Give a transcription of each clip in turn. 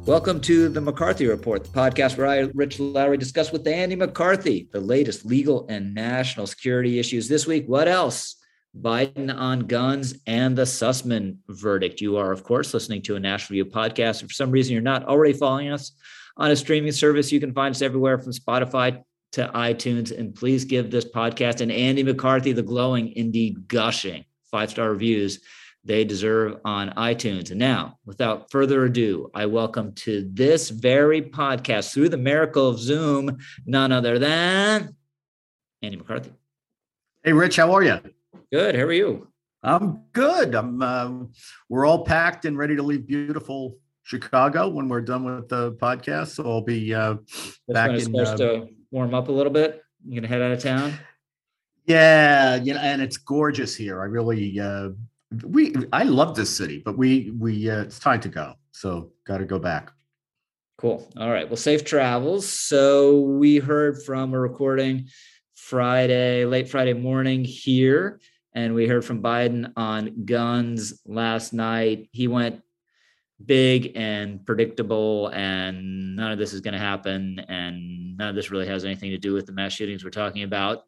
Welcome to the McCarthy Report, the podcast where I, Rich Lowry, discuss with Andy McCarthy the latest legal and national security issues this week. What else? Biden on guns and the Sussman verdict. You are, of course, listening to a National Review podcast. If for some reason you're not already following us on a streaming service, you can find us everywhere from Spotify to iTunes. And please give this podcast and Andy McCarthy the glowing, indeed gushing 5-star reviews they deserve on iTunes. And now, without further ado, I welcome to this very podcast, through the miracle of Zoom, none other than Andy McCarthy. Hey, Rich, how are you? Good. How are you? I'm good. We're all packed and ready to leave beautiful Chicago when we're done with the podcast. So I'll be back in. Supposed to warm up a little bit. You gonna head out of town? Yeah, and it's gorgeous here. I really, I love this city, but we it's time to go. So got to go back. Cool. All right. Well, safe travels. So we heard from a recording late Friday morning here. And we heard from Biden on guns last night. He went big and predictable, and none of this is going to happen. And none of this really has anything to do with the mass shootings we're talking about.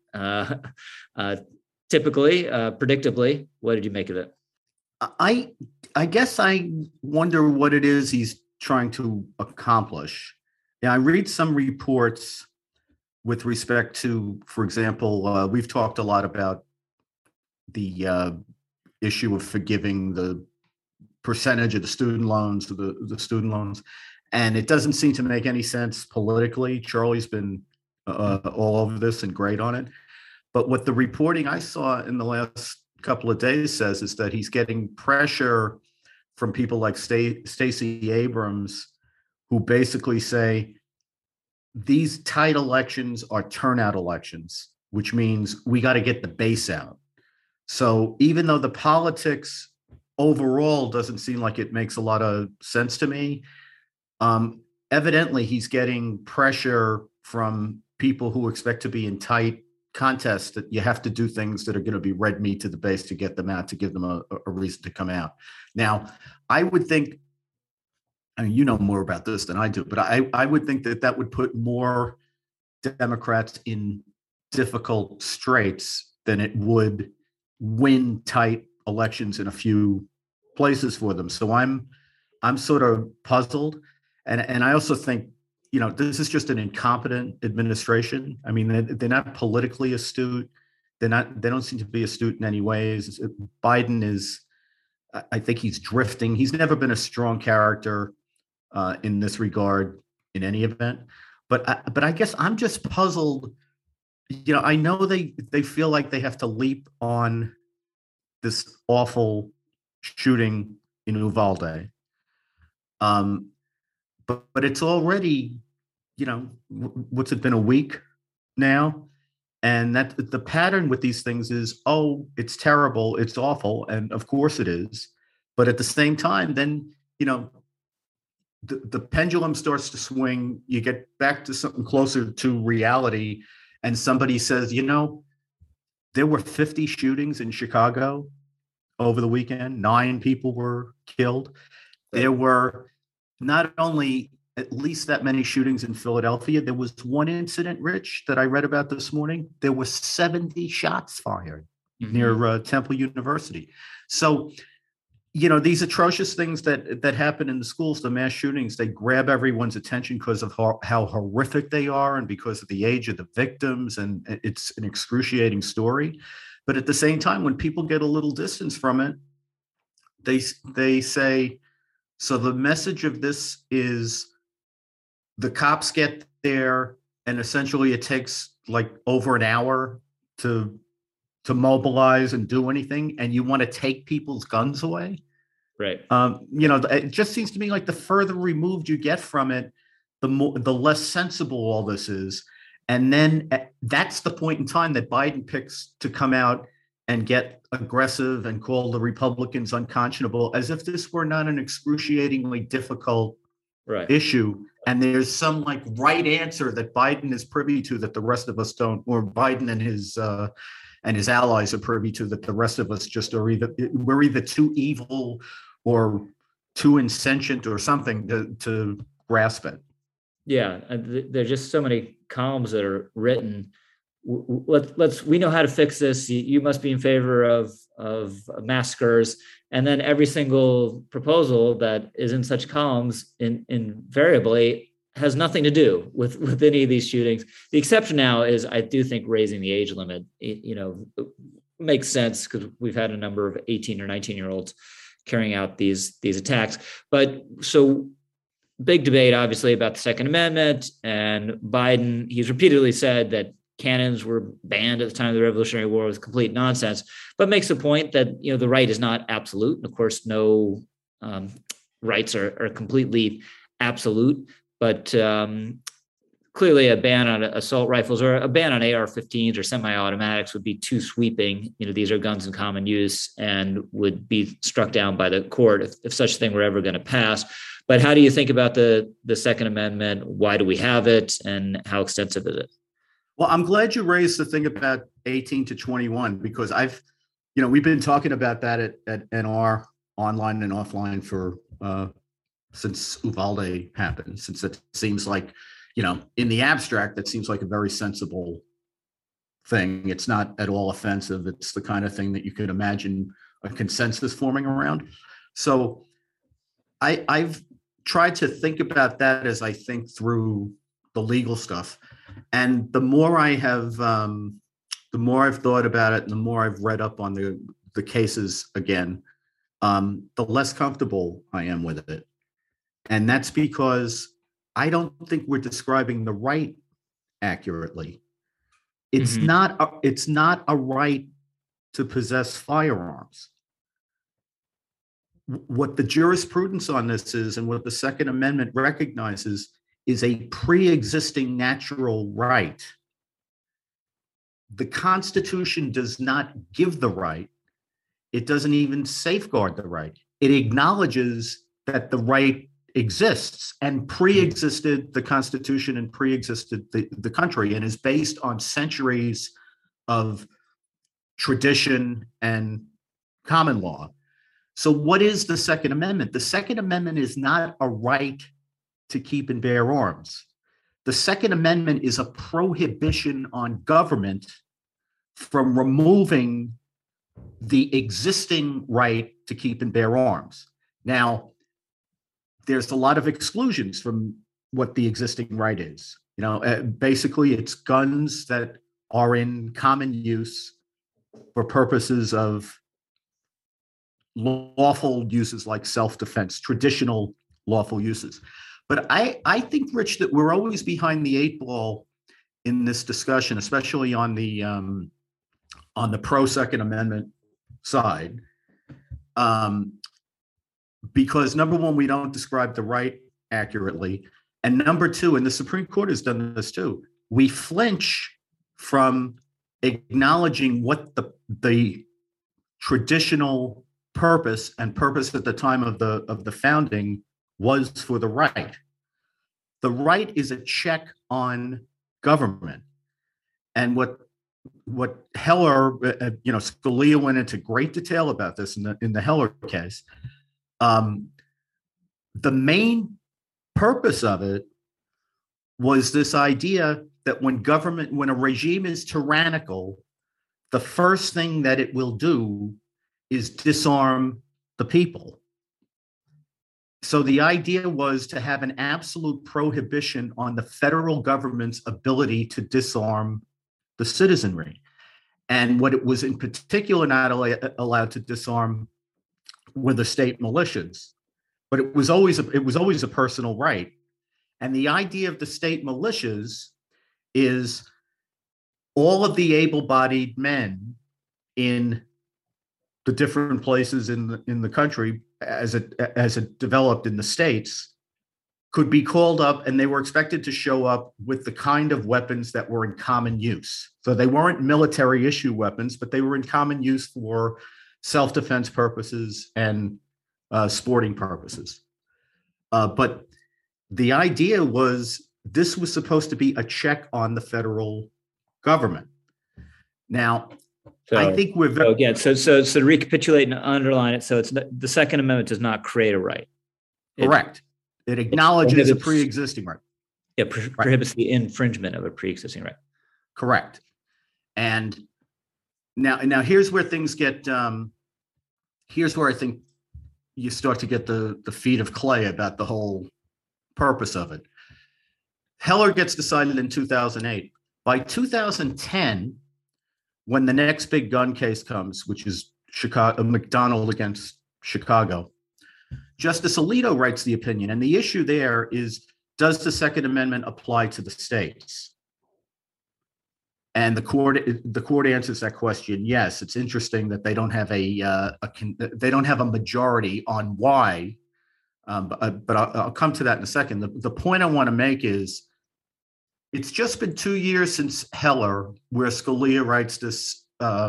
Predictably, what did you make of it? I guess I wonder what it is he's trying to accomplish. I read some reports with respect to, for example, we've talked a lot about the issue of forgiving the percentage of the student loans, and it doesn't seem to make any sense politically. Charlie's been all over this and great on it. But what the reporting I saw in the last couple of days says is that he's getting pressure from people like Stacey Abrams, who basically say these tight elections are turnout elections, which means we got to get the base out. So even though the politics overall doesn't seem like it makes a lot of sense to me, evidently he's getting pressure from people who expect to be in tight contests that you have to do things that are going to be red meat to the base to get them out, to give them a reason to come out. Now, I would think, I mean, you know more about this than I do, but I would think that would put more Democrats in difficult straits than it would win tight elections in a few places for them. So I'm sort of puzzled. And I also think, this is just an incompetent administration. I mean, they're not politically astute. They don't seem to be astute in any ways. Biden is, I think he's drifting. He's never been a strong character in this regard in any event. But I guess I'm just puzzled. I know they feel like they have to leap on this awful shooting in Uvalde. But it's already, what's it been, a week now? And that the pattern with these things is, oh, it's terrible, it's awful. And of course it is. But at the same time, then, the pendulum starts to swing. You get back to something closer to reality. And somebody says, there were 50 shootings in Chicago over the weekend. 9 people were killed. There were not only at least that many shootings in Philadelphia. There was one incident, Rich, that I read about this morning. There were 70 shots fired near Temple University. So, these atrocious things that happen in the schools, the mass shootings, they grab everyone's attention because of how horrific they are and because of the age of the victims. And it's an excruciating story. But at the same time, when people get a little distance from it, they say, so the message of this is the cops get there and essentially it takes like over an hour to mobilize and do anything, and you want to take people's guns away. Right. It just seems to me like the further removed you get from it, the less sensible all this is. And then that's the point in time that Biden picks to come out and get aggressive and call the Republicans unconscionable, as if this were not an excruciatingly difficult issue. And there's some like right answer that Biden is privy to that the rest of us don't, or Biden and his allies are privy to that the rest of us just are we're either too evil or too insentient or something to grasp it. Yeah, there's just so many columns that are written. We know how to fix this. You must be in favor of massacres, and then every single proposal that is in such columns invariably has nothing to do with any of these shootings. The exception now is, I do think, raising the age limit, makes sense because we've had a number of 18 or 19-year-olds carrying out these attacks. But so big debate, obviously, about the Second Amendment, and Biden, he's repeatedly said that cannons were banned at the time of the Revolutionary War was complete nonsense, but makes the point that, the right is not absolute. And of course, no rights are completely absolute, but clearly a ban on assault rifles or a ban on AR-15s or semi-automatics would be too sweeping. These are guns in common use and would be struck down by the court if such a thing were ever going to pass. But how do you think about the Second Amendment? Why do we have it, and how extensive is it? Well, I'm glad you raised the thing about 18 to 21, because we've been talking about that at NR online and offline for since Uvalde happened, since it seems like, in the abstract, that seems like a very sensible thing. It's not at all offensive. It's the kind of thing that you could imagine a consensus forming around. So I've tried to think about that as I think through the legal stuff. And the more I've thought about it, and the more I've read up on the cases again, the less comfortable I am with it. And that's because I don't think we're describing the right accurately. It's not a right to possess firearms. What the jurisprudence on this is, and what the Second Amendment recognizes, is a pre-existing natural right. The Constitution does not give the right. It doesn't even safeguard the right. It acknowledges that the right exists and pre-existed the Constitution and pre-existed the country, and is based on centuries of tradition and common law. So what is the Second Amendment? The Second Amendment is not a right to keep and bear arms. The Second Amendment is a prohibition on government from removing the existing right to keep and bear arms. Now, there's a lot of exclusions from what the existing right is. Basically, it's guns that are in common use for purposes of lawful uses like self-defense, traditional lawful uses. But I think, Rich, that we're always behind the eight ball in this discussion, especially on the pro-Second Amendment side, because number one, we don't describe the right accurately, and number two, and the Supreme Court has done this too, we flinch from acknowledging what the traditional purpose at the time of the founding was for the right. The right is a check on government, and what Heller, Scalia went into great detail about this in the Heller case. The main purpose of it was this idea that when a regime is tyrannical, the first thing that it will do is disarm the people. So the idea was to have an absolute prohibition on the federal government's ability to disarm the citizenry. And what it was in particular not allowed to disarm were the state militias. But it was always a personal right. And the idea of the state militias is all of the able-bodied men in the different places in the country as it developed in the states could be called up, and they were expected to show up with the kind of weapons that were in common use. So they weren't military issue weapons, but they were in common use for self-defense purposes and sporting purposes. But the idea was this was supposed to be a check on the federal government. Now, I think we're very... So to recapitulate and underline it, so it's the Second Amendment does not create a right. Correct. It acknowledges a prohibits- pre-existing right. Yeah, prohibits the infringement of a pre-existing right. Correct. And now here's where things get. Here's where I think you start to get the feet of clay about the whole purpose of it. Heller gets decided in 2008. By 2010, when the next big gun case comes, which is McDonald against Chicago, Justice Alito writes the opinion. And the issue there is, does the Second Amendment apply to the states? And the court answers that question. Yes, it's interesting that they don't have they don't have a majority on why, but I'll come to that in a second. The point I want to make is, it's just been 2 years since Heller, where Scalia writes this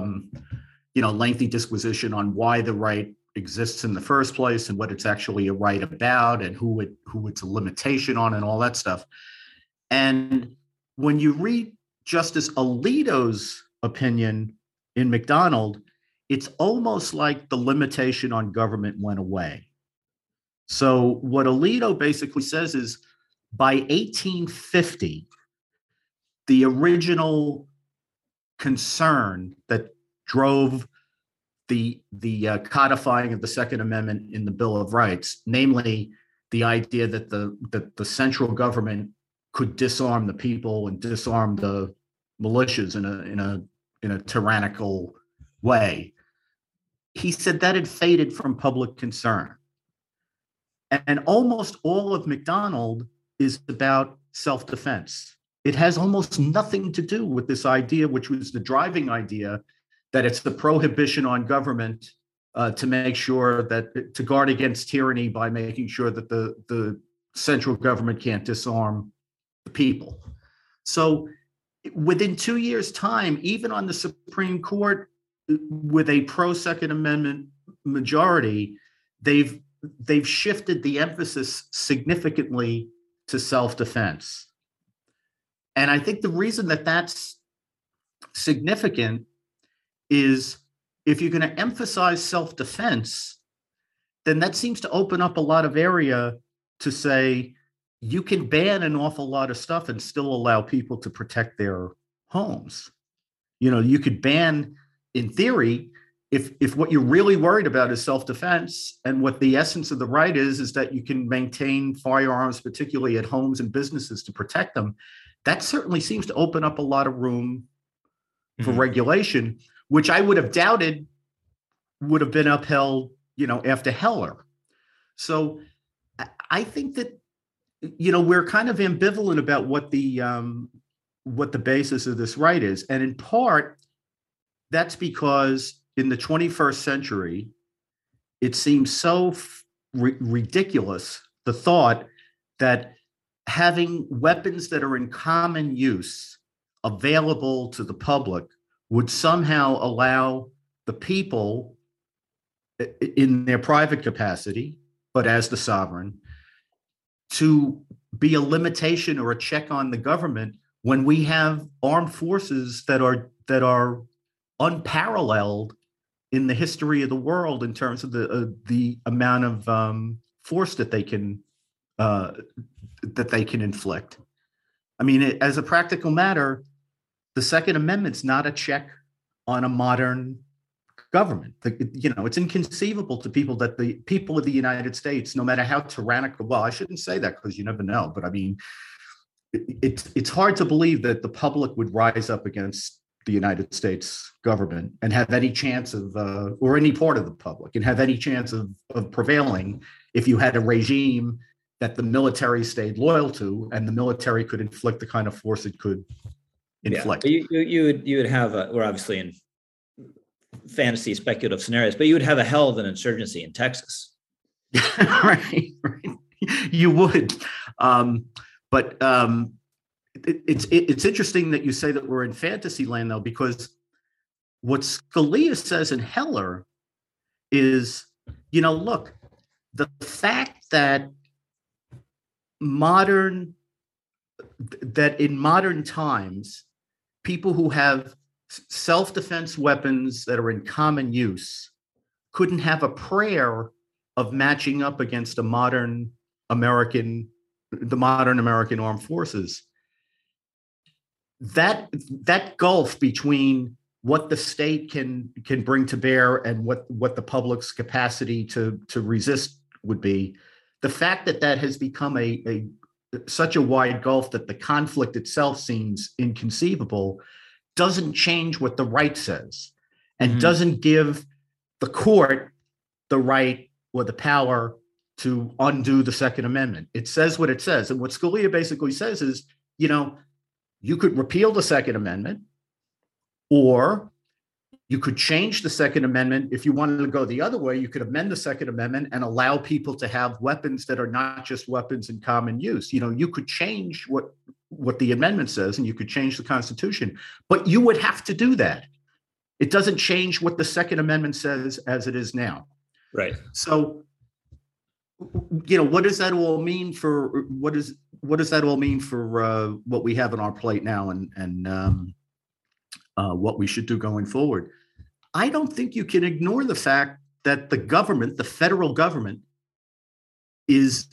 lengthy disquisition on why the right exists in the first place and what it's actually a right about and who it's a limitation on and all that stuff. And when you read Justice Alito's opinion in McDonald, it's almost like the limitation on government went away. So what Alito basically says is, by 1850, the original concern that drove the codifying of the Second Amendment in the Bill of Rights, namely the idea that the central government could disarm the people and disarm the militias in a tyrannical way. He said that had faded from public concern. And almost all of McDonald is about self-defense. It has almost nothing to do with this idea, which was the driving idea, that it's the prohibition on government to make sure that, to guard against tyranny by making sure that the central government can't disarm the people. So within 2 years' time, even on the Supreme Court with a pro-Second Amendment majority, they've shifted the emphasis significantly to self-defense. And I think the reason that that's significant is, if you're going to emphasize self-defense, then that seems to open up a lot of area to say you can ban an awful lot of stuff and still allow people to protect their homes. You could ban, in theory, if what you're really worried about is self-defense, and what the essence of the right is that you can maintain firearms, particularly at homes and businesses, to protect them. That certainly seems to open up a lot of room for regulation, which I would have doubted would have been upheld, after Heller. So I think that, we're kind of ambivalent about what the basis of this right is. And in part, that's because in the 21st century, it seems so ridiculous, the thought that having weapons that are in common use available to the public would somehow allow the people, in their private capacity, but as the sovereign, to be a limitation or a check on the government, when we have armed forces that are unparalleled in the history of the world in terms of the amount of force that they can inflict. I mean, as a practical matter, the Second Amendment's not a check on a modern government. It's inconceivable to people that the people of the United States, no matter how tyrannical, well, I shouldn't say that because you never know, but I mean, it's hard to believe that the public would rise up against the United States government and have any chance of, or any part of the public, and have any chance of prevailing if you had a regime that the military stayed loyal to, and the military could inflict the kind of force it could inflict. Yeah, you would have we're obviously in fantasy speculative scenarios, but you would have a hell of an insurgency in Texas. right. You would. But it's interesting that you say that we're in fantasy land, though, because what Scalia says in Heller is, look, the fact that in modern times, people who have self-defense weapons that are in common use couldn't have a prayer of matching up against a modern the modern American armed forces. That gulf between what the state can bring to bear and what the public's capacity to resist would be, the fact that has become a such a wide gulf that the conflict itself seems inconceivable, doesn't change what the right says, and doesn't give the court the right or the power to undo the Second Amendment. It says what it says. And what Scalia basically says is, you could repeal the Second Amendment, or you could change the Second Amendment. If you wanted to go the other way, you could amend the Second Amendment and allow people to have weapons that are not just weapons in common use. You could change what the amendment says, and you could change the Constitution, but you would have to do that. It doesn't change what the Second Amendment says as it is now. Right. So, what does that all mean for what does that all mean for what we have on our plate now, and what we should do going forward? I don't think you can ignore the fact that the government, the federal government, is,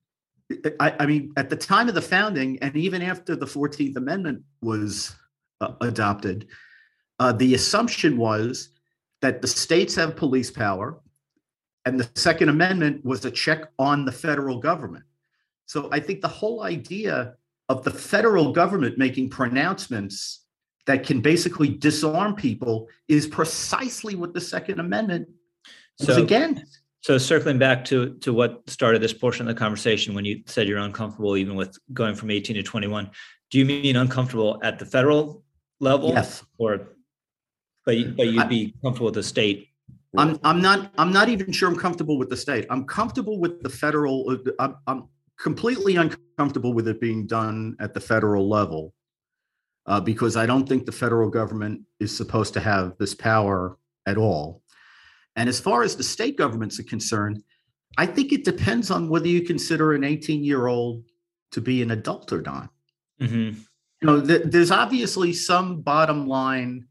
I mean, at the time of the founding, and even after the 14th Amendment was adopted, the assumption was that the states have police power, and the Second Amendment was a check on the federal government. So I think the whole idea of the federal government making pronouncements that can basically disarm people is precisely what the Second Amendment was against. So circling back to what started this portion of the conversation, when you said you're uncomfortable even with going from 18 to 21, do you mean uncomfortable at the federal level? Yes. But you'd be comfortable with the state? I'm not even sure I'm comfortable with the state. I'm comfortable with the federal. I'm completely uncomfortable with it being done at the federal level, because I don't think the federal government is supposed to have this power at all. And as far as the state governments are concerned, I think it depends on whether you consider an 18-year-old to be an adult or not. There's obviously some bottom line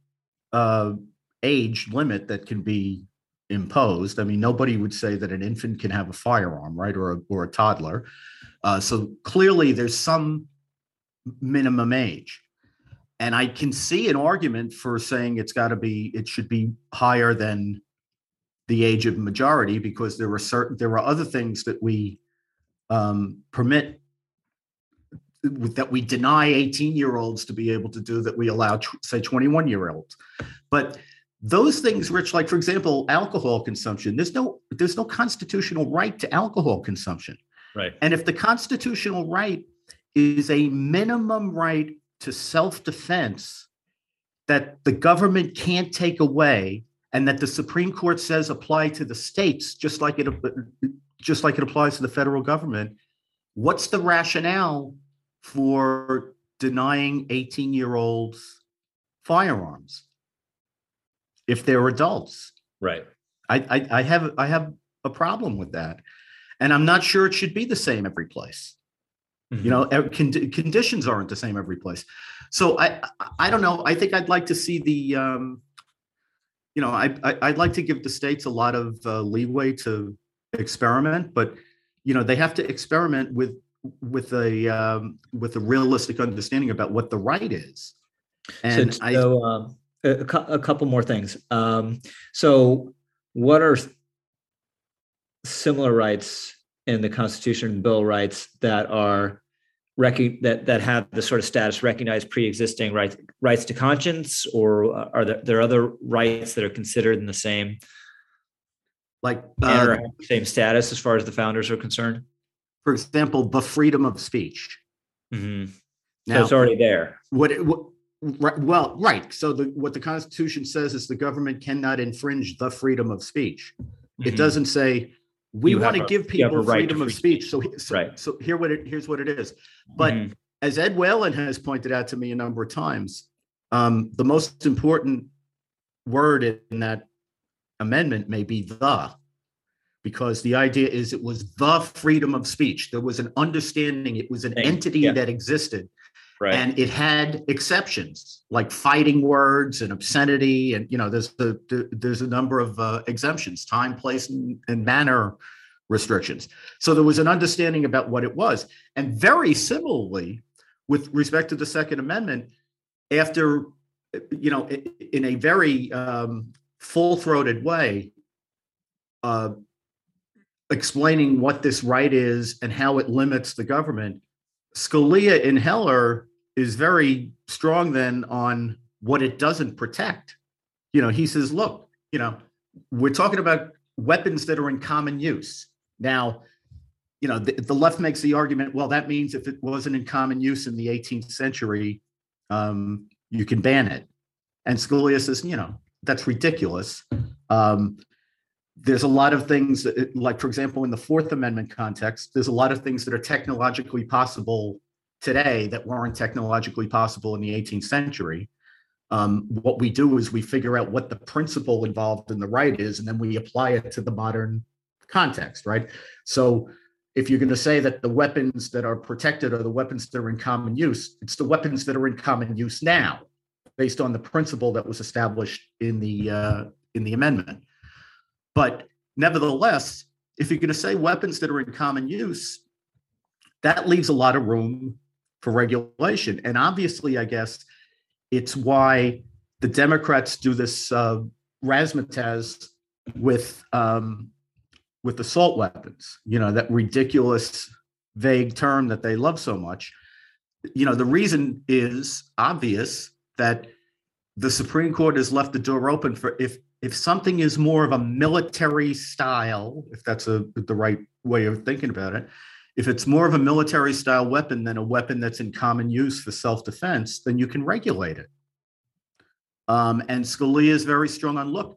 age limit that can be imposed. I mean, nobody would say that an infant can have a firearm, right, or a toddler. So clearly, there's some minimum age. And I can see an argument for saying it should be higher than the age of majority, because there are other things that we permit, that we deny 18-year-olds to be able to do, that we allow, say, 21-year-olds. But those things, Rich, like, for example, alcohol consumption, there's no constitutional right to alcohol consumption. Right. And if the constitutional right is a minimum right to self-defense that the government can't take away, and that the Supreme Court says apply to the states, just like it applies to the federal government, what's the rationale for denying 18-year-olds firearms if they're adults? Right. I have a problem with that, and I'm not sure it should be the same every place. Conditions aren't the same every place. So I don't know. I think I'd like to see the I'd like to give the states a lot of leeway to experiment, but they have to experiment with a realistic understanding about what the right is. And a couple more things. So what are similar rights in the Constitution and Bill of Rights that are that have the sort of status recognized pre-existing rights to conscience, or are there other rights that are considered in the same same status as far as the founders are concerned? For example, the freedom of speech. Mm-hmm. Now, so it's already there. Right. So what the Constitution says is the government cannot infringe the freedom of speech. Mm-hmm. It doesn't say we want to give people freedom of speech. So here's what it is. But as Ed Whalen has pointed out to me a number of times, the most important word in that amendment may be "the," because the idea is it was the freedom of speech. There was an understanding. It was an entity that existed. Right. And it had exceptions like fighting words and obscenity, and there's a number of exemptions: time, place, and manner restrictions. So there was an understanding about what it was. And very similarly, with respect to the Second Amendment, after, in a very full-throated way, explaining what this right is and how it limits the government, Scalia in Heller is very strong then on what it doesn't protect. He says, look, we're talking about weapons that are in common use. Now, the left makes the argument, well, that means if it wasn't in common use in the 18th century, you can ban it. And Scalia says, that's ridiculous. There's a lot of things that, like, for example, in the Fourth Amendment context, there's a lot of things that are technologically possible today that weren't technologically possible in the 18th century. What we do is we figure out what the principle involved in the right is, and then we apply it to the modern context, right? So if you're going to say that the weapons that are protected are the weapons that are in common use, it's the weapons that are in common use now, based on the principle that was established in the amendment. But nevertheless, if you're going to say weapons that are in common use, that leaves a lot of room for regulation. And obviously, I guess it's why the Democrats do this razzmatazz with assault weapons, that ridiculous, vague term that they love so much. The reason is obvious, that the Supreme Court has left the door open for if something is more of a military style, if that's the right way of thinking about it, if it's more of a military style weapon than a weapon that's in common use for self-defense, then you can regulate it. And Scalia is very strong on, look,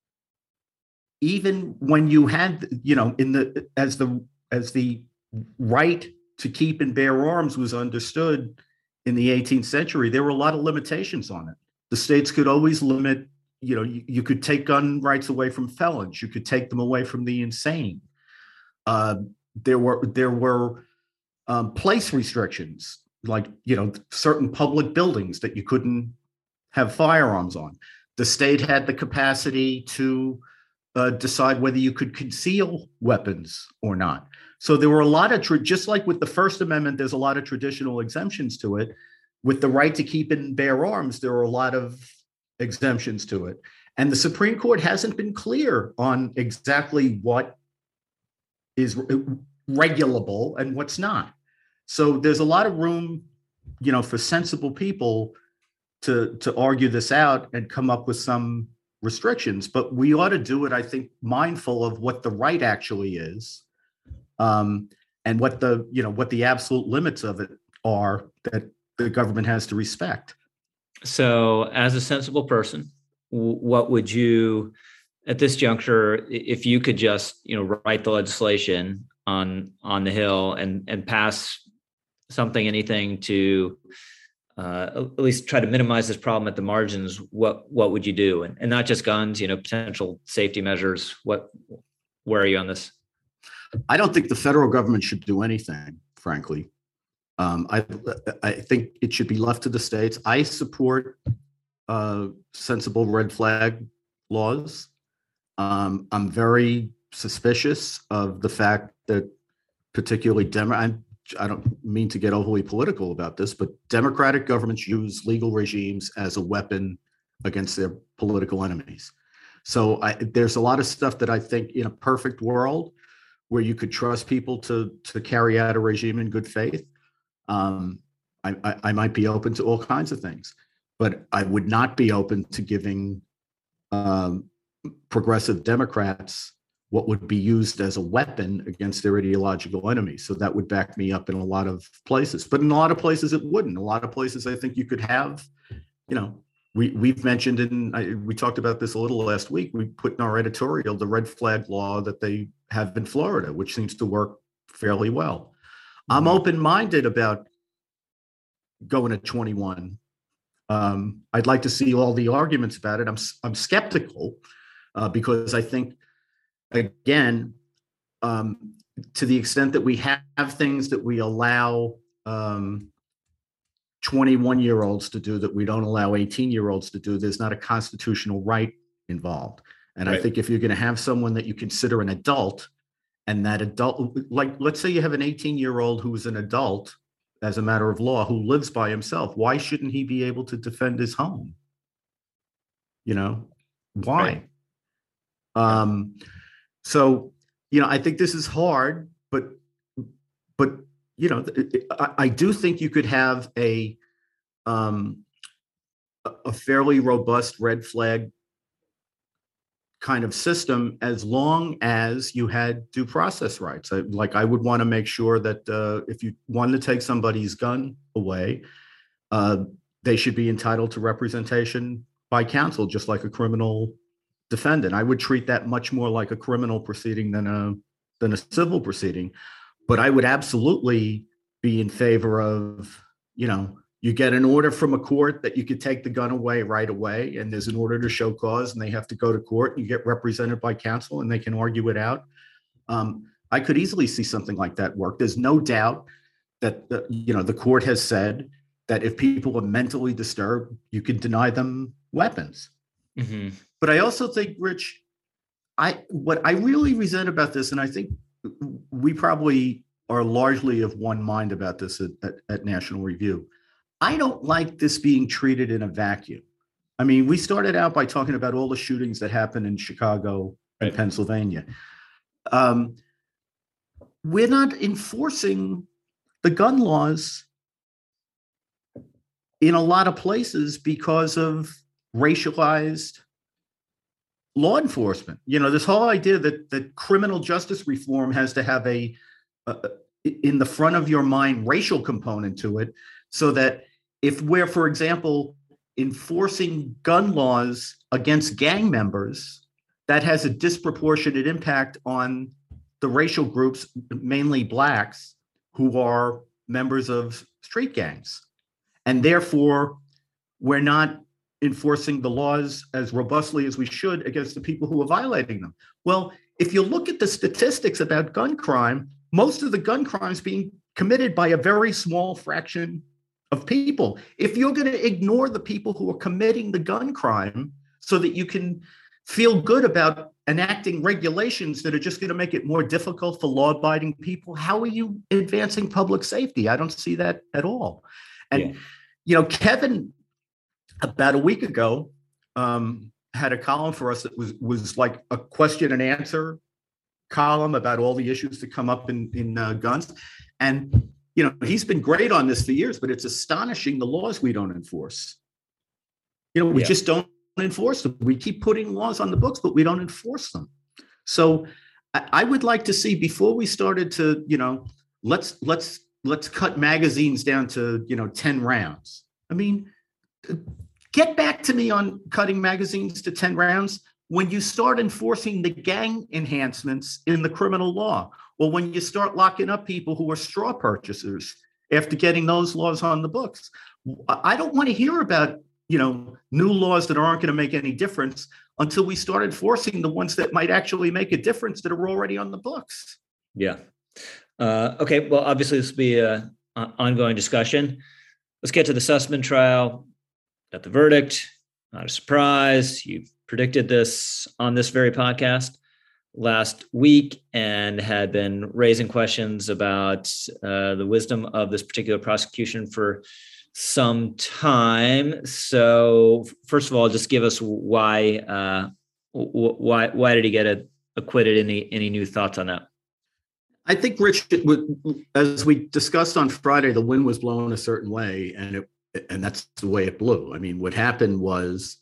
even when you had, as the right to keep and bear arms was understood in the 18th century, there were a lot of limitations on it. The states could always limit, you could take gun rights away from felons. You could take them away from the insane. There were place restrictions, like, certain public buildings that you couldn't have firearms on. The state had the capacity to decide whether you could conceal weapons or not. So there were a lot of, just like with the First Amendment, there's a lot of traditional exemptions to it. With the right to keep and bear arms, there are a lot of exemptions to it. And the Supreme Court hasn't been clear on exactly what is regulable and what's not. So there's a lot of room, for sensible people to argue this out and come up with some restrictions. But we ought to do it, I think, mindful of what the right actually is, and what the absolute limits of it are that the government has to respect. So, as a sensible person, what would you, at this juncture, if you could just, write the legislation on the Hill and pass anything to at least try to minimize this problem at the margins, what would you do? And not just guns, potential safety measures. Where are you on this? I don't think the federal government should do anything, frankly. I think it should be left to the states. I support sensible red flag laws. I'm very suspicious of the fact that particularly I don't mean to get overly political about this, but democratic governments use legal regimes as a weapon against their political enemies. So there's a lot of stuff that I think, in a perfect world where you could trust people to carry out a regime in good faith, I might be open to all kinds of things, but I would not be open to giving progressive Democrats what would be used as a weapon against their ideological enemies. So that would back me up in a lot of places, but in a lot of places it wouldn't. A lot of places I think you could have, we've mentioned, and we talked about this a little last week, we put in our editorial the red flag law that they have in Florida, which seems to work fairly well. I'm open-minded about going to 21. I'd like to see all the arguments about it. I'm skeptical because I think, again, to the extent that we have things that we allow 21-year-olds to do that we don't allow 18-year-olds to do, there's not a constitutional right involved. And right. I think if you're going to have someone that you consider an adult and that adult, like, let's say you have an 18-year-old who's an adult as a matter of law who lives by himself. Why shouldn't he be able to defend his home? You know, why? Right. So, I think this is hard, but I do think you could have a fairly robust red flag kind of system as long as you had due process rights. I would want to make sure that if you wanted to take somebody's gun away, they should be entitled to representation by counsel, just like a criminal defendant. I would treat that much more like a criminal proceeding than a civil proceeding. But I would absolutely be in favor of, you get an order from a court that you could take the gun away right away, and there's an order to show cause, and they have to go to court, and you get represented by counsel, and they can argue it out. I could easily see something like that work. There's no doubt that the court has said that if people are mentally disturbed, you can deny them weapons. Mm-hmm. But I also think, Rich, what I really resent about this, and I think we probably are largely of one mind about this at National Review. I don't like this being treated in a vacuum. I mean, we started out by talking about all the shootings that happened in Chicago and Pennsylvania. We're not enforcing the gun laws in a lot of places because of racialized law enforcement. This whole idea that criminal justice reform has to have a in the front of your mind racial component to it, so that if we're, for example, enforcing gun laws against gang members, that has a disproportionate impact on the racial groups, mainly blacks, who are members of street gangs. And therefore, we're not enforcing the laws as robustly as we should against the people who are violating them. Well, if you look at the statistics about gun crime, most of the gun crimes being committed by a very small fraction of people. If you're going to ignore the people who are committing the gun crime so that you can feel good about enacting regulations that are just going to make it more difficult for law-abiding people, how are you advancing public safety? I don't see that at all. And, Kevin, about a week ago, had a column for us that was like a question and answer column about all the issues that come up in guns. And he's been great on this for years, but it's astonishing the laws we don't enforce. We just don't enforce them. We keep putting laws on the books, but we don't enforce them. So I would like to see, before we started to, let's cut magazines down to, 10 rounds. I mean, get back to me on cutting magazines to 10 rounds when you start enforcing the gang enhancements in the criminal law, or when you start locking up people who are straw purchasers after getting those laws on the books. I don't want to hear about, new laws that aren't going to make any difference until we start enforcing the ones that might actually make a difference that are already on the books. Yeah. Okay. Well, obviously this will be an ongoing discussion. Let's get to the Sussman trial. Got the verdict. Not a surprise. You've predicted this on this very podcast last week and had been raising questions about the wisdom of this particular prosecution for some time. So first of all, just give us why did he get acquitted? Any new thoughts on that? I think, Rich, as we discussed on Friday, the wind was blowing a certain way, and that's the way it blew. I mean, what happened was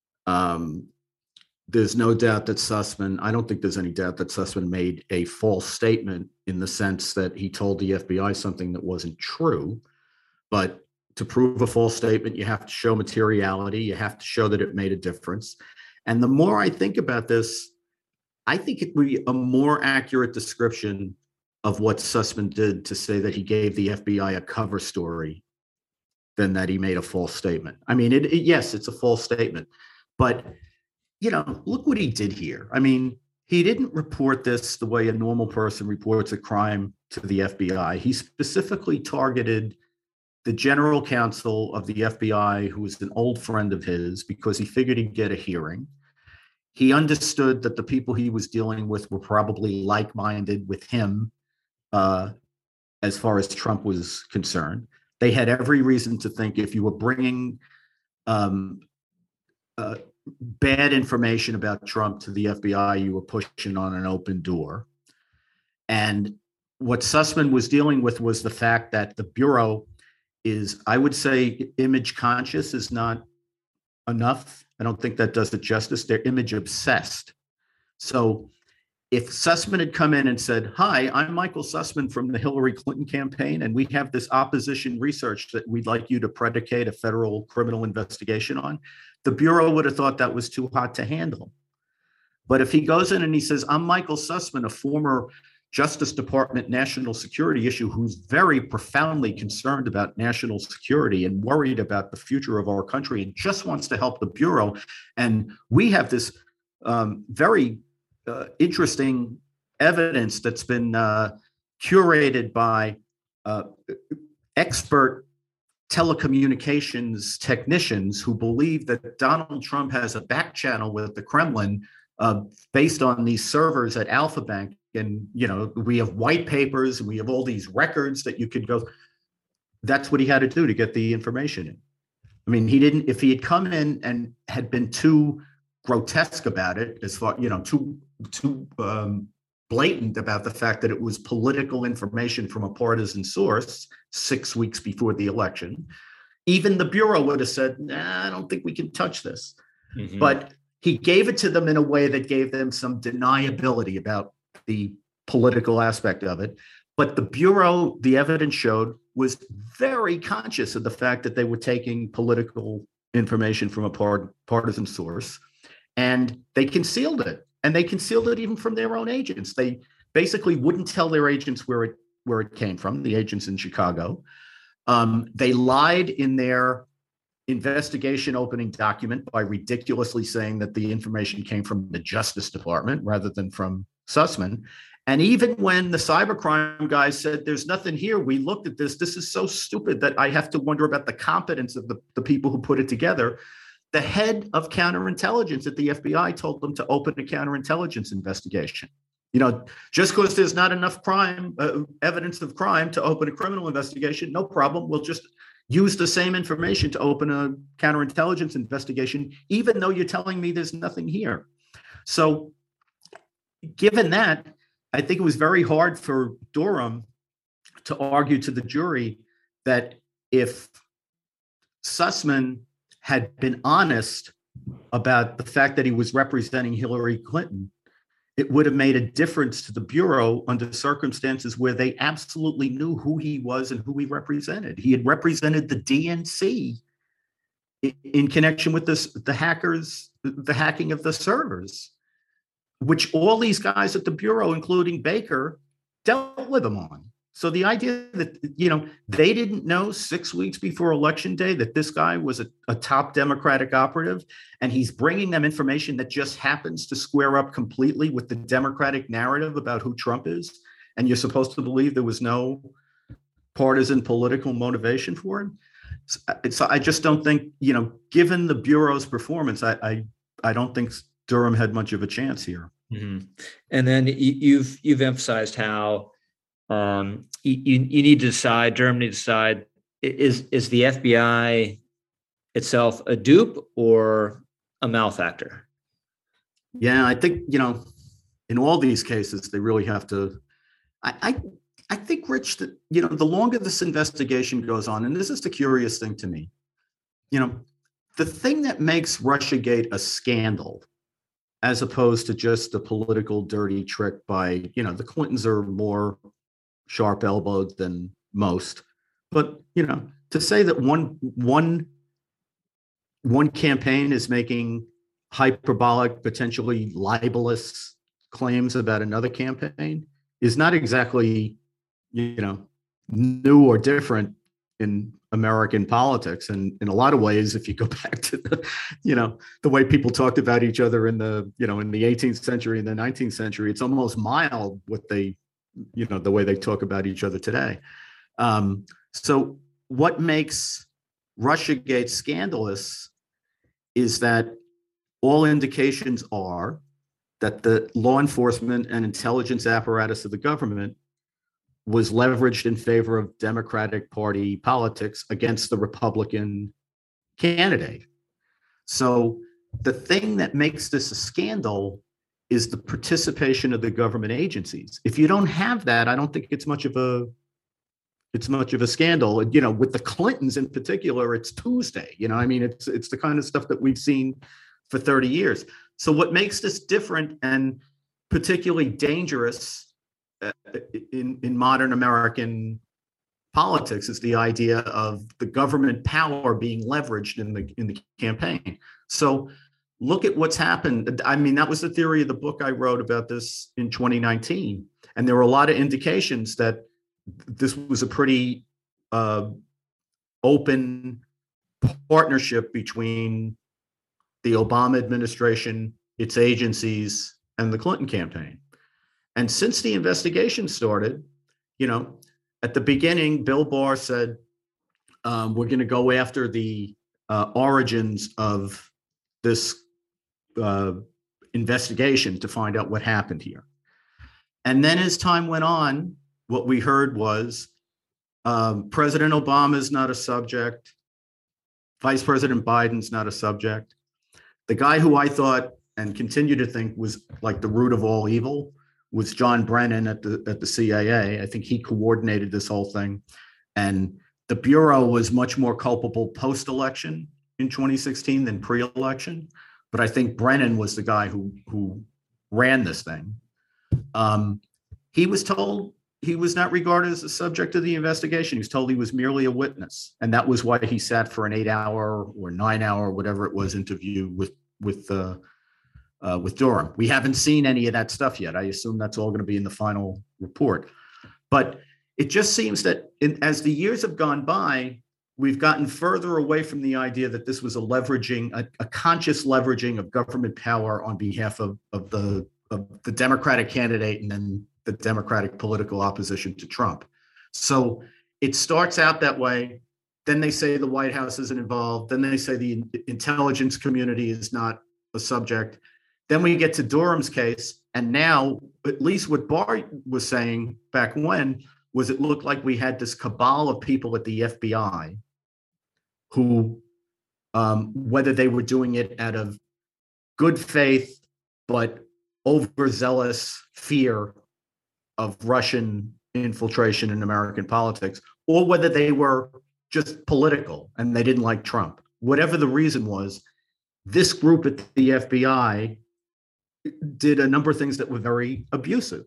there's no doubt that Sussman, I don't think there's any doubt that Sussman made a false statement in the sense that he told the FBI something that wasn't true. But to prove a false statement, you have to show materiality. You have to show that it made a difference. And the more I think about this, I think it would be a more accurate description of what Sussman did to say that he gave the FBI a cover story than that he made a false statement. I mean, yes, it's a false statement, but look what he did here. I mean, he didn't report this the way a normal person reports a crime to the FBI. He specifically targeted the general counsel of the FBI, who was an old friend of his, because he figured he'd get a hearing. He understood that the people he was dealing with were probably like-minded with him as far as Trump was concerned. They had every reason to think if you were bringing bad information about Trump to the FBI, you were pushing on an open door. And what Sussman was dealing with was the fact that the Bureau is, I would say, image conscious is not enough. I don't think that does it justice. They're image obsessed. So if Sussman had come in and said, "Hi, I'm Michael Sussman from the Hillary Clinton campaign, and we have this opposition research that we'd like you to predicate a federal criminal investigation on," the Bureau would have thought that was too hot to handle. But if he goes in and he says, "I'm Michael Sussman, a former Justice Department national security issue who's very profoundly concerned about national security and worried about the future of our country and just wants to help the Bureau. And we have this very interesting evidence that's been curated by expert telecommunications technicians who believe that Donald Trump has a back channel with the Kremlin based on these servers at Alpha Bank. And, we have white papers and we have all these records that you could go." That's what he had to do to get the information in. I mean, if he had come in and had been too grotesque about it, as far, too blatant about the fact that it was political information from a partisan source 6 weeks before the election, even the Bureau would have said, "Nah, I don't think we can touch this." Mm-hmm. But he gave it to them in a way that gave them some deniability about the political aspect of it. But the Bureau, the evidence showed, was very conscious of the fact that they were taking political information from a partisan source, and they concealed it. And they concealed it even from their own agents. They basically wouldn't tell their agents where it came from, the agents in Chicago. They lied in their investigation opening document by ridiculously saying that the information came from the Justice Department rather than from Sussman. And even when the cybercrime guys said, "There's nothing here, we looked at this is so stupid that I have to wonder about the competence of the people who put it together," the head of counterintelligence at the FBI told them to open a counterintelligence investigation. Just because there's not enough evidence of crime to open a criminal investigation, no problem. We'll just use the same information to open a counterintelligence investigation, even though you're telling me there's nothing here. So given that, I think it was very hard for Durham to argue to the jury that if Sussman had been honest about the fact that he was representing Hillary Clinton, it would have made a difference to the Bureau under circumstances where they absolutely knew who he was and who he represented. He had represented the DNC in connection with the hacking of the servers, which all these guys at the Bureau, including Baker, dealt with him on. So the idea that, they didn't know 6 weeks before Election Day that this guy was a top Democratic operative, and he's bringing them information that just happens to square up completely with the Democratic narrative about who Trump is, and you're supposed to believe there was no partisan political motivation for him. So I just don't think, given the Bureau's performance, I don't think Durham had much of a chance here. Mm-hmm. And then you've emphasized how you need to decide, Durham needs to decide, is the FBI itself a dupe or a malefactor? Yeah, I think, in all these cases, they really have to, I think, Rich, that, the longer this investigation goes on, and this is the curious thing to me, the thing that makes Russiagate a scandal, as opposed to just a political dirty trick by, the Clintons are more sharp-elbowed than most. But, to say that one campaign is making hyperbolic, potentially libelous claims about another campaign is not exactly, new or different in American politics. And in a lot of ways, if you go back to the way people talked about each other in the 18th century and the 19th century, it's almost mild what they, the way they talk about each other today. So what makes Russiagate scandalous is that all indications are that the law enforcement and intelligence apparatus of the government was leveraged in favor of Democratic Party politics against the Republican candidate. So the thing that makes this a scandal is the participation of the government agencies. If you don't have that, I don't think it's much of a scandal. You know, with the Clintons in particular, it's Tuesday. You know, I mean, it's the kind of stuff that we've seen for 30 years. So what makes this different and particularly dangerous in modern American politics is the idea of the government power being leveraged in the campaign. So look at what's happened. I mean, that was the theory of the book I wrote about this in 2019. And there were a lot of indications that this was a pretty open partnership between the Obama administration, its agencies, and the Clinton campaign. And since the investigation started, you know, at the beginning, Bill Barr said, we're going to go after the origins of this investigation to find out what happened here. And then as time went on, what we heard was President Obama is not a subject. Vice President Biden's not a subject. The guy who I thought and continue to think was like the root of all evil was John Brennan at the CIA. I think he coordinated this whole thing. And the Bureau was much more culpable post-election in 2016 than pre-election. But I think Brennan was the guy who ran this thing. He was told he was not regarded as a subject of the investigation. He was told he was merely a witness. And that was why he sat for an 8-hour or 9-hour, whatever it was, interview with Durham. We haven't seen any of that stuff yet. I assume that's all going to be in the final report. But it just seems that as the years have gone by, we've gotten further away from the idea that this was a conscious leveraging of government power on behalf of the Democratic candidate and then the Democratic political opposition to Trump. So it starts out that way. Then they say the White House isn't involved. Then they say the intelligence community is not a subject. Then we get to Durham's case. And now, at least what Barr was saying back when, was it looked like we had this cabal of people at the FBI who, whether they were doing it out of good faith, but overzealous fear of Russian infiltration in American politics, or whether they were just political and they didn't like Trump. Whatever the reason was, this group at the FBI did a number of things that were very abusive.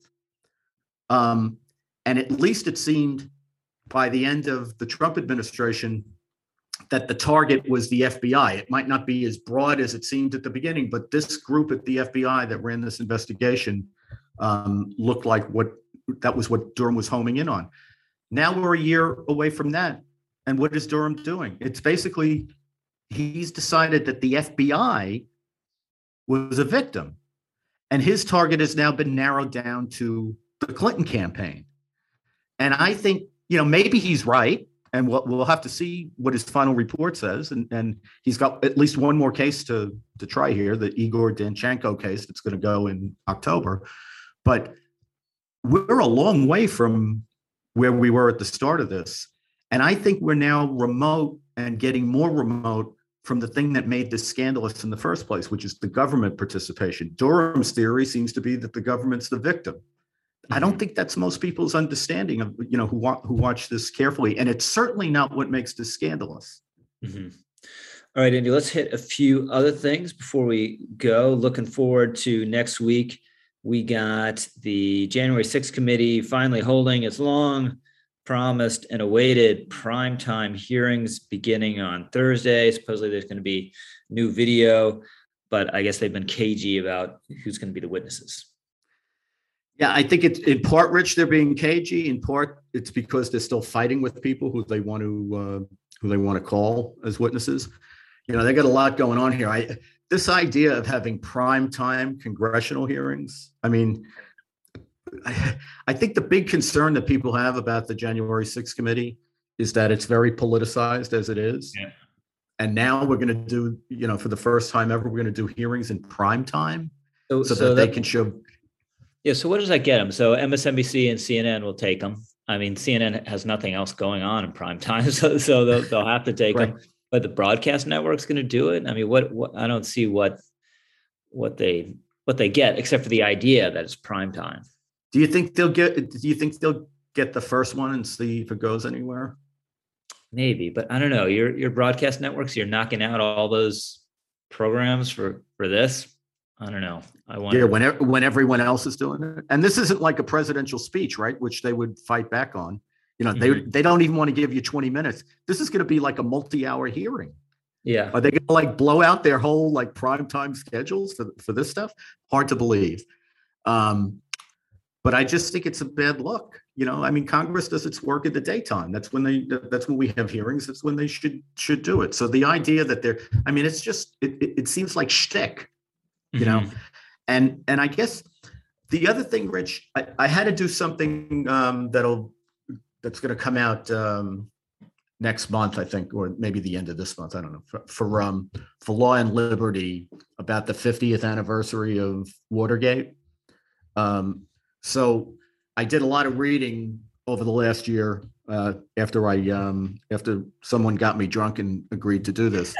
And at least it seemed by the end of the Trump administration that the target was the FBI. It might not be as broad as it seemed at the beginning, but this group at the FBI that ran this investigation looked like that was what Durham was homing in on. Now we're a year away from that. And what is Durham doing? It's basically, he's decided that the FBI was a victim. And his target has now been narrowed down to the Clinton campaign. And I think, maybe he's right. And we'll have to see what his final report says. And he's got at least one more case to try here, the Igor Danchenko case that's going to go in October. But we're a long way from where we were at the start of this. And I think we're now remote and getting more remote from the thing that made this scandalous in the first place, which is the government participation. Durham's theory seems to be that the government's the victim. I don't think that's most people's understanding of, who watch this carefully. And it's certainly not what makes this scandalous. Mm-hmm. All right, Andy, let's hit a few other things before we go. Looking forward to next week. We got the January 6th committee finally holding its long promised and awaited primetime hearings beginning on Thursday. Supposedly there's going to be new video, but I guess they've been cagey about who's going to be the witnesses. Yeah, I think it's in part, Rich, they're being cagey. In part, it's because they're still fighting with people who they want to call as witnesses. They got a lot going on here. This idea of having primetime congressional hearings, I think the big concern that people have about the January 6th committee is that it's very politicized as it is. Yeah. And now we're going to do, for the first time ever, we're going to do hearings in prime time so that they can show. Yeah. So what does that get them? So MSNBC and CNN will take them. I mean, CNN has nothing else going on in prime time, so they'll have to take Right. them. But the broadcast network's going to do it. I mean, what I don't see what they get except for the idea that it's prime time. Do you think they'll get the first one and see if it goes anywhere? Maybe, but I don't know. Your broadcast networks, you're knocking out all those programs for this. I don't know. I wonder. Yeah, when everyone else is doing it, and this isn't like a presidential speech, right? Which they would fight back on. They don't even want to give you 20 minutes. This is going to be like a multi-hour hearing. Yeah. Are they going to like blow out their whole like prime time schedules for this stuff? Hard to believe. But I just think it's a bad look. I mean, Congress does its work in the daytime. That's when we have hearings. That's when they should do it. So the idea that it's just, it seems like shtick, and I guess the other thing, Rich, I had to do something that's going to come out next month, I think, or maybe the end of this month. I don't know, for Law and Liberty about the 50th anniversary of Watergate. So I did a lot of reading over the last year after someone got me drunk and agreed to do this.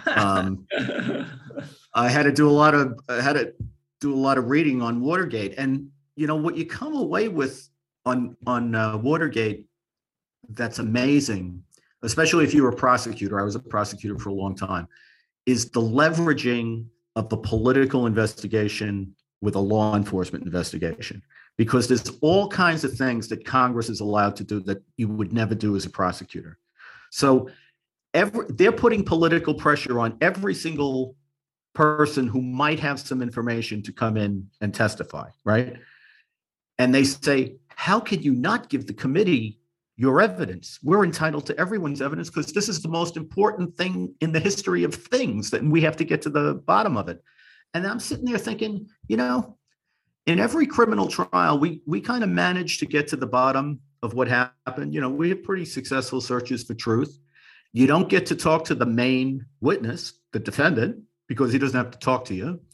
I had to do a lot of reading on Watergate, and what you come away with on Watergate that's amazing, especially if you were a prosecutor. I was a prosecutor for a long time. Is the leveraging of the political investigation with a law enforcement investigation. Because there's all kinds of things that Congress is allowed to do that you would never do as a prosecutor. So they're putting political pressure on every single person who might have some information to come in and testify, right? And they say, how could you not give the committee your evidence? We're entitled to everyone's evidence because this is the most important thing in the history of things, that we have to get to the bottom of it. And I'm sitting there thinking, in every criminal trial, we kind of manage to get to the bottom of what happened. We have pretty successful searches for truth. You don't get to talk to the main witness, the defendant, because he doesn't have to talk to you.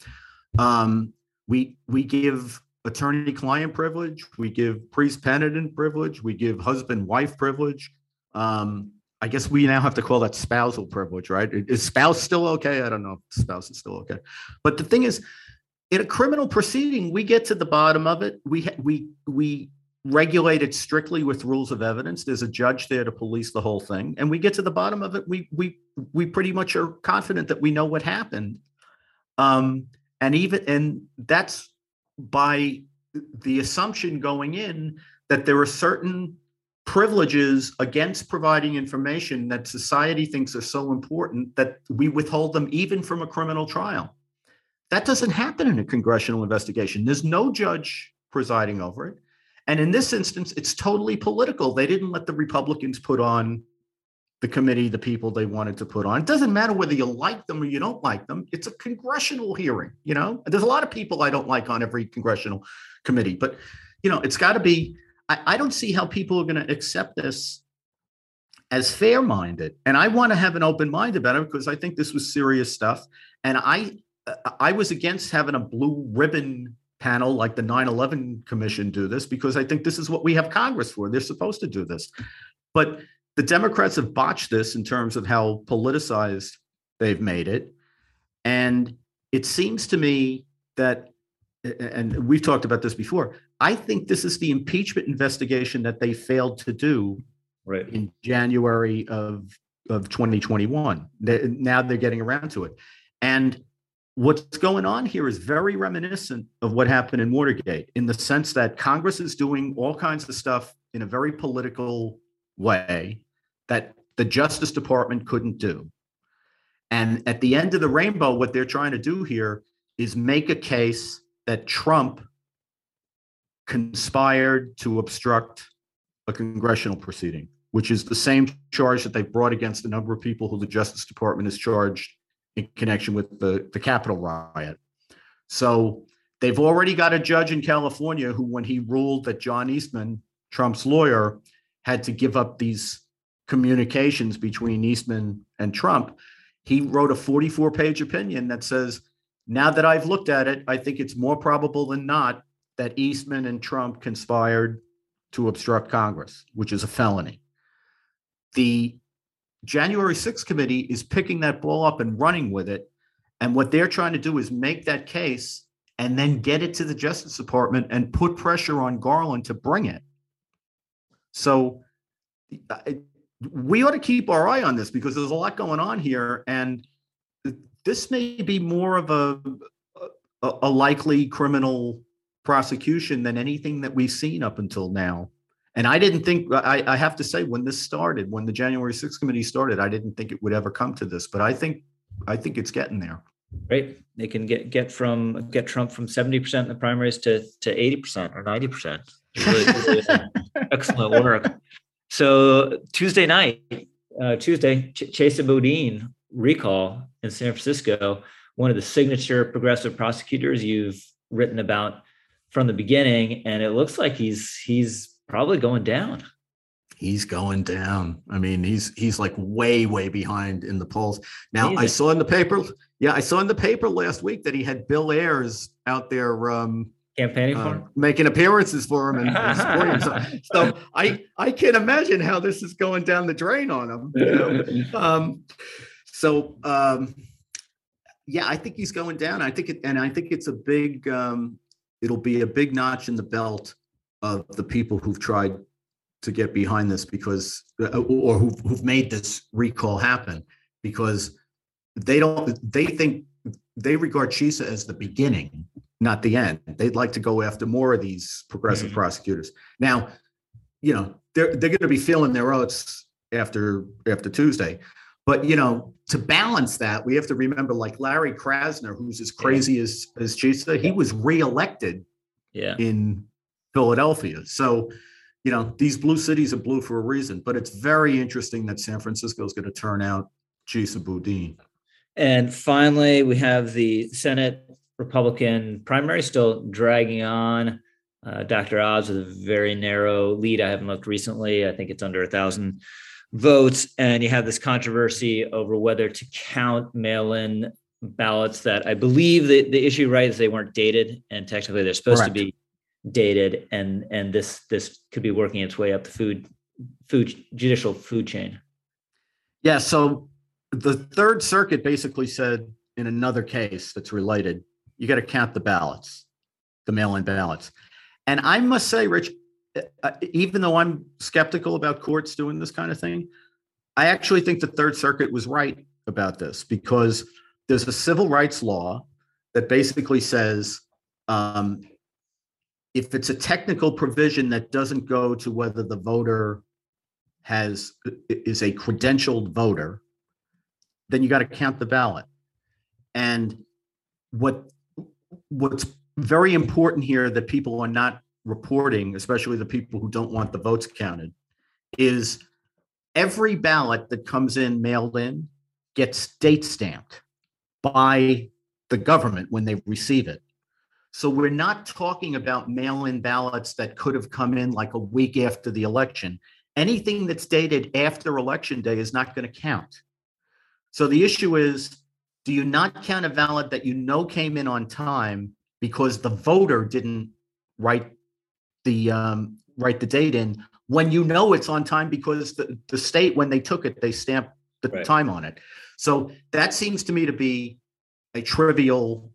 We give attorney-client privilege. We give priest-penitent privilege. We give husband-wife privilege. I guess we now have to call that spousal privilege, right? Is spouse still okay? I don't know if spouse is still okay. But the thing is, in a criminal proceeding, we get to the bottom of it. We regulate it strictly with rules of evidence. There's a judge there to police the whole thing, and we get to the bottom of it. We pretty much are confident that we know what happened, and that's by the assumption going in that there are certain privileges against providing information that society thinks are so important that we withhold them even from a criminal trial. That doesn't happen in a congressional investigation. There's no judge presiding over it. And in this instance, it's totally political. They didn't let the Republicans put on the committee the people they wanted to put on. It doesn't matter whether you like them or you don't like them. It's a congressional hearing, There's a lot of people I don't like on every congressional committee, but, it's got to be, I don't see how people are going to accept this as fair-minded. And I want to have an open mind about it because I think this was serious stuff. And I was against having a blue ribbon panel like the 9/11 Commission do this because I think this is what we have Congress for. They're supposed to do this. But the Democrats have botched this in terms of how politicized they've made it. And it seems to me that, and we've talked about this before, I think this is the impeachment investigation that they failed to do in January of 2021. Now they're getting around to it. And what's going on here is very reminiscent of what happened in Watergate, in the sense that Congress is doing all kinds of stuff in a very political way that the Justice Department couldn't do. And at the end of the rainbow, what they're trying to do here is make a case that Trump conspired to obstruct a congressional proceeding, which is the same charge that they brought against a number of people who the Justice Department has charged in connection with the Capitol riot. So they've already got a judge in California who, when he ruled that John Eastman, Trump's lawyer, had to give up these communications between Eastman and Trump, he wrote a 44-page opinion that says, now that I've looked at it, I think it's more probable than not that Eastman and Trump conspired to obstruct Congress, which is a felony. The January 6th committee is picking that ball up and running with it. And what they're trying to do is make that case and then get it to the Justice Department and put pressure on Garland to bring it. So we ought to keep our eye on this because there's a lot going on here. And this may be more of a likely criminal prosecution than anything that we've seen up until now. And I didn't think, I have to say, when this started, when the January 6th committee started, I didn't think it would ever come to this, but I think it's getting there. Right. They can get Trump from 70% in the primaries to 80% or 90%. Really excellent work. So Tuesday, Chesa Boudin recall in San Francisco, one of the signature progressive prosecutors you've written about from the beginning, and it looks like he's probably going down. He's going down. I mean, he's like way behind in the polls. Now, amazing. I saw in the paper last week that he had Bill Ayers out there campaigning for him, making appearances for him and supporting him. So I can't imagine how this is going down the drain on him. You know? Yeah, I think he's going down. I think it's a big. It'll be a big notch in the belt of the people who've tried to get behind this because, or who've made this recall happen, because they regard Chesa as the beginning, not the end. They'd like to go after more of these progressive prosecutors. Now, you know, they're going to be feeling their oats after Tuesday. But, you know, to balance that, we have to remember, like Larry Krasner, who's as crazy as Chesa, he was reelected in Philadelphia. So, you know, these blue cities are blue for a reason. But it's very interesting that San Francisco is going to turn out Chesa Boudin. And finally, we have the Senate Republican primary still dragging on. Dr. Oz with a very narrow lead. I haven't looked recently. I think it's under 1,000 votes. And you have this controversy over whether to count mail-in ballots that I believe the issue, right, is they weren't dated, and technically they're supposed to be dated. And this could be working its way up the judicial food chain. Yeah. So the Third Circuit basically said in another case that's related, you got to count the ballots, the mail-in ballots. And I must say, Rich, even though I'm skeptical about courts doing this kind of thing, I actually think the Third Circuit was right about this, because there's a civil rights law that basically says if it's a technical provision that doesn't go to whether the voter is a credentialed voter, then you got to count the ballot. And what's very important here that people are not reporting, especially the people who don't want the votes counted, is every ballot that comes in mailed in gets date stamped by the government when they receive it. So we're not talking about mail-in ballots that could have come in like a week after the election. Anything that's dated after election day is not going to count. So the issue is, do you not count a ballot that you know came in on time because the voter didn't write the date in, when you know it's on time because the state, when they took it, they stamped the time on it. So that seems to me to be a trivial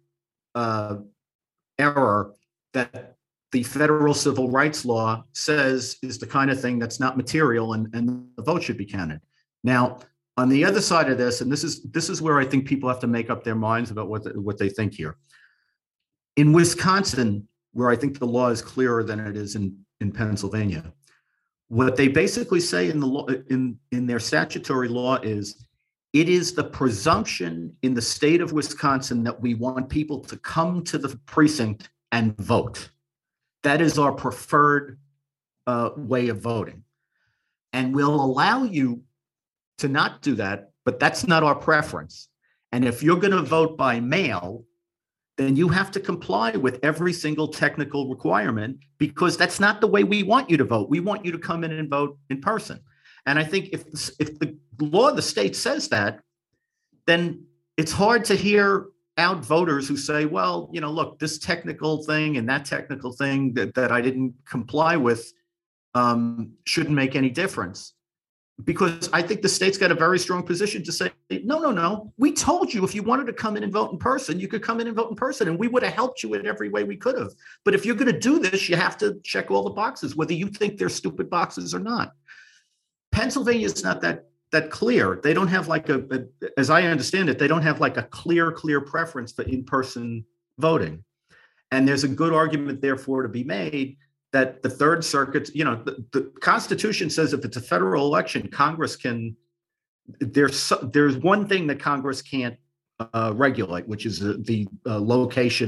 error that the federal civil rights law says is the kind of thing that's not material, and the vote should be counted. Now, on the other side of this, and this is where I think people have to make up their minds about what they think here. In Wisconsin, where I think the law is clearer than it is in Pennsylvania, what they basically say in the law, in their statutory law, is it is the presumption in the state of Wisconsin that we want people to come to the precinct and vote. That is our preferred way of voting. And we'll allow you to not do that, but that's not our preference. And if you're going to vote by mail, then you have to comply with every single technical requirement, because that's not the way we want you to vote. We want you to come in and vote in person. And I think if the law of the state says that, then it's hard to hear out voters who say, well, look, this technical thing and that technical thing that I didn't comply with shouldn't make any difference. Because I think the state's got a very strong position to say, no. We told you if you wanted to come in and vote in person, you could come in and vote in person, and we would have helped you in every way we could have. But if you're going to do this, you have to check all the boxes, whether you think they're stupid boxes or not. Pennsylvania is not that clear. They don't have as I understand it, they don't have like a clear preference for in-person voting. And there's a good argument, therefore, to be made that the Third Circuit, the Constitution says if it's a federal election, Congress can, there's one thing that Congress can't regulate, which is the location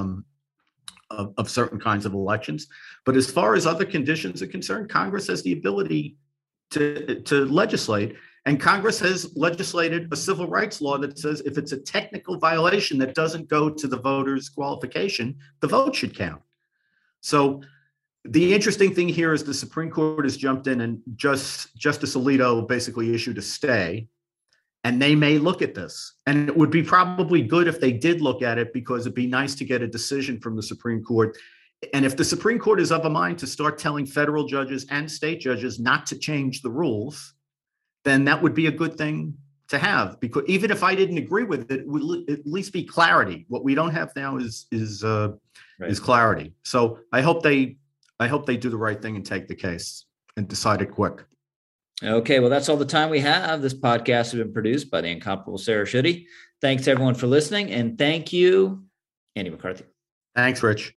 of certain kinds of elections. But as far as other conditions are concerned, Congress has the ability to legislate. And Congress has legislated a civil rights law that says if it's a technical violation that doesn't go to the voter's qualification, the vote should count. So the interesting thing here is the Supreme Court has jumped in, and Justice Alito basically issued a stay, and they may look at this. And it would be probably good if they did look at it, because it'd be nice to get a decision from the Supreme Court. And if the Supreme Court is of a mind to start telling federal judges and state judges not to change the rules, then that would be a good thing to have, because even if I didn't agree with it, it would at least be clarity. What we don't have now is clarity. So I hope they do the right thing and take the case and decide it quick. Okay, well, that's all the time we have. This podcast has been produced by the incomparable Sarah Schutte. Thanks, everyone, for listening. And thank you, Andy McCarthy. Thanks, Rich.